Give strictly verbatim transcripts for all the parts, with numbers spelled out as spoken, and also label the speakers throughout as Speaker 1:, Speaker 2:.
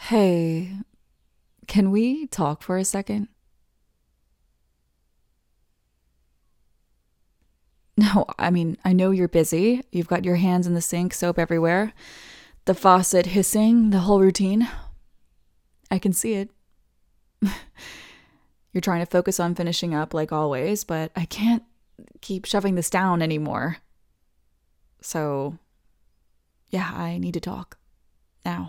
Speaker 1: Hey, can we talk for a second? No, I mean, I know you're busy. You've got your hands in the sink, soap everywhere, the faucet hissing, the whole routine. I can see it. You're trying to focus on finishing up like always, but I can't keep shoving this down anymore. So, yeah, I need to talk. Now.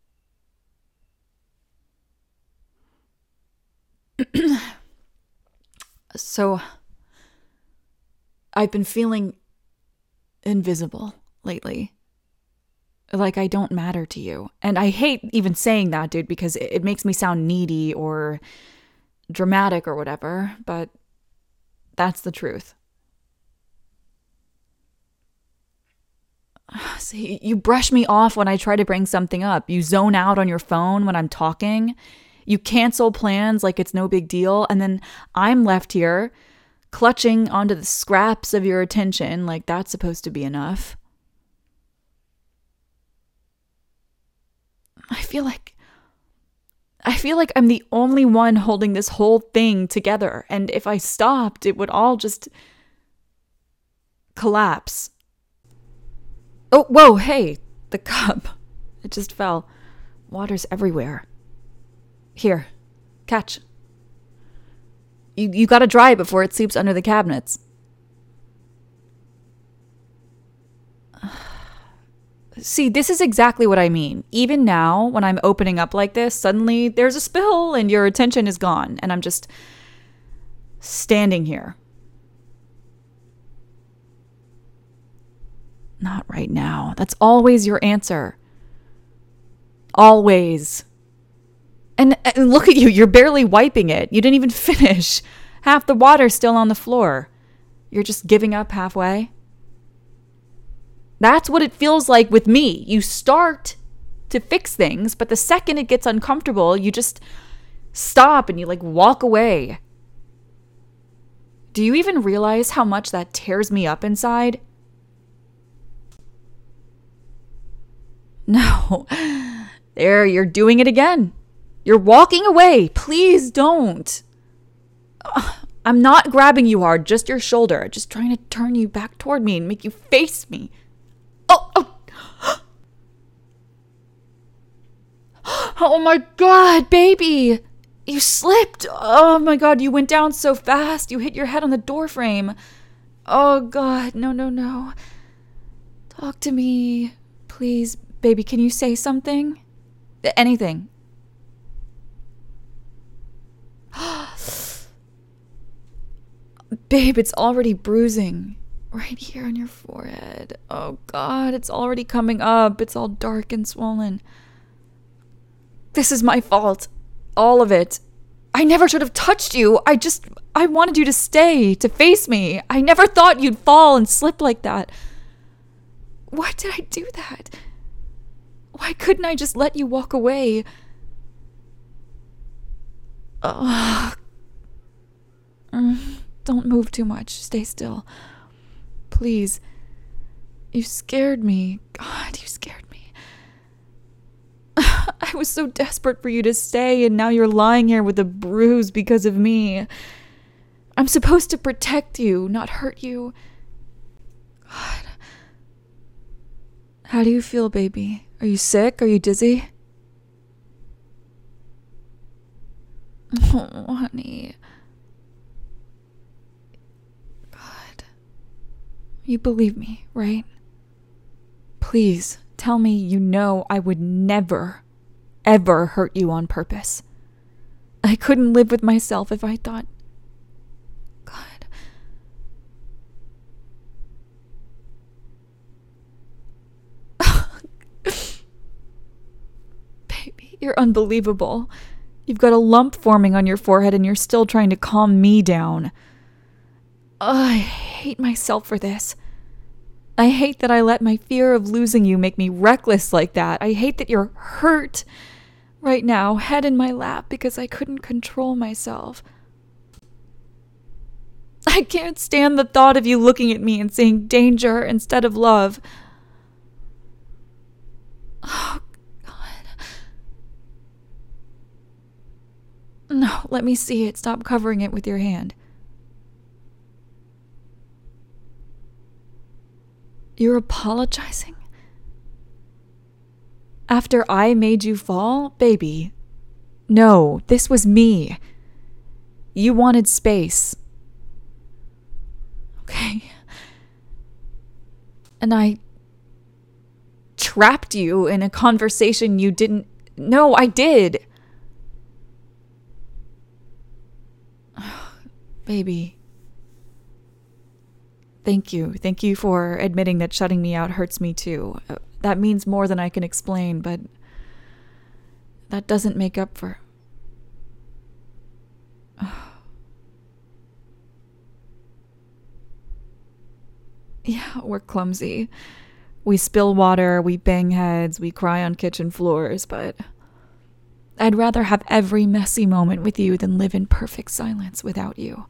Speaker 1: So, I've been feeling invisible lately. Like I don't matter to you. And I hate even saying that, dude, because it, it makes me sound needy or dramatic or whatever, but that's the truth. See, you brush me off when I try to bring something up. You zone out on your phone when I'm talking. You cancel plans like it's no big deal. And then I'm left here clutching onto the scraps of your attention like that's supposed to be enough. I feel like I feel like I'm the only one holding this whole thing together, and if I stopped, it would all just collapse. Oh, whoa, hey, the cup. It just fell. Water's everywhere. Here, catch. You you gotta dry it before it seeps under the cabinets. See, this is exactly what I mean. Even now, when I'm opening up like this, suddenly there's a spill and your attention is gone, and I'm just standing here. Not right now. That's always your answer. Always. And, and look at you, you're barely wiping it. You didn't even finish. Half the water's still on the floor. You're just giving up halfway. That's what it feels like with me. You start to fix things, but the second it gets uncomfortable, you just stop and you like walk away. Do you even realize how much that tears me up inside? No. There, you're doing it again. You're walking away. Please don't. Ugh, I'm not grabbing you hard, just your shoulder. Just trying to turn you back toward me and make you face me. Oh, oh. Oh my God, baby. You slipped. Oh my God, you went down so fast. You hit your head on the door frame. Oh God, no, no, no. Talk to me. Please, baby, can you say something? Anything. Babe, it's already bruising. Right here on your forehead. Oh God, it's already coming up. It's all dark and swollen. This is my fault. All of it. I never should have touched you. I just, I wanted you to stay, to face me. I never thought you'd fall and slip like that. Why did I do that? Why couldn't I just let you walk away? Ugh. Mm, don't move too much. Stay still. Please. You scared me. God, you scared me. I was so desperate for you to stay, and now you're lying here with a bruise because of me. I'm supposed to protect you, not hurt you. God. How do you feel, baby? Are you sick? Are you dizzy? Oh, honey. God. You believe me, right? Please tell me you know I would never, ever hurt you on purpose. I couldn't live with myself if I thought... God. Baby, you're unbelievable. You've got a lump forming on your forehead and you're still trying to calm me down. Ugh, I hate myself for this. I hate that I let my fear of losing you make me reckless like that. I hate that you're hurt right now, head in my lap, because I couldn't control myself. I can't stand the thought of you looking at me and saying danger instead of love. Oh, God. Oh, let me see it. Stop covering it with your hand. You're apologizing? After I made you fall? Baby. No, this was me. You wanted space. Okay. And I trapped you in a conversation you didn't... No, I did. Baby. Thank you. Thank you for admitting that shutting me out hurts me too. That means more than I can explain, but that doesn't make up for... Yeah, we're clumsy. We spill water, we bang heads, we cry on kitchen floors, but I'd rather have every messy moment with you than live in perfect silence without you.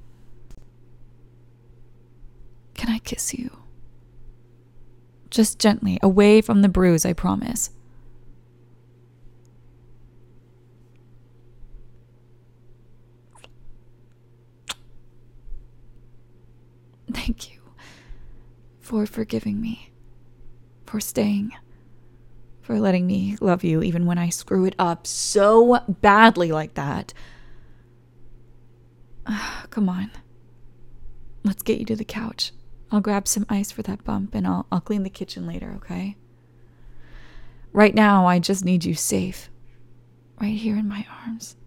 Speaker 1: Can I kiss you? Just gently, away from the bruise, I promise. Thank you for forgiving me, for staying, for letting me love you even when I screw it up so badly like that. Come on. Let's get you to the couch. I'll grab some ice for that bump and I'll, I'll clean the kitchen later, okay? Right now, I just need you safe. Right here in my arms.